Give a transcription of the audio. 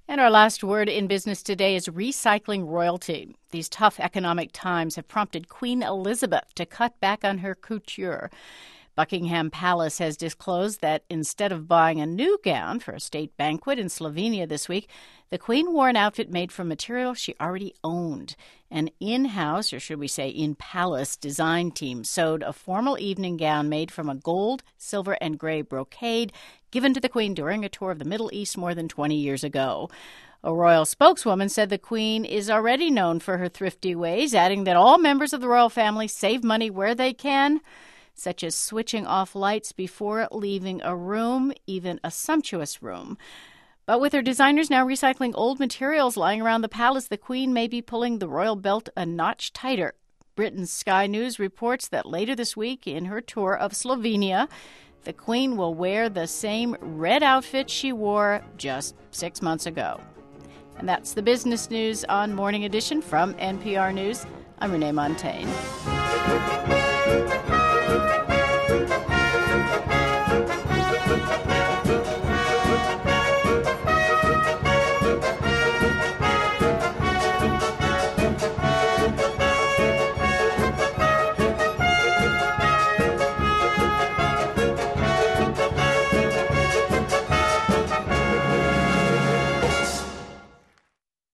And our last word in business today is recycling royalty. These tough economic times have prompted Queen Elizabeth to cut back on her couture. Buckingham Palace has disclosed that instead of buying a new gown for a state banquet in Slovenia this week, the Queen wore an outfit made from material she already owned. An in-house, or should we say in-palace, design team sewed a formal evening gown made from a gold, silver, and gray brocade given to the Queen during a tour of the Middle East more than 20 years ago. A royal spokeswoman said the Queen is already known for her thrifty ways, adding that all members of the royal family save money where they can, such as switching off lights before leaving a room, even a sumptuous room. But with her designers now recycling old materials lying around the palace, the Queen may be pulling the royal belt a notch tighter. Britain's Sky News reports that later this week, in her tour of Slovenia, the Queen will wear the same red outfit she wore just 6 months ago. And that's the business news on Morning Edition from NPR News. I'm Renee Montaigne.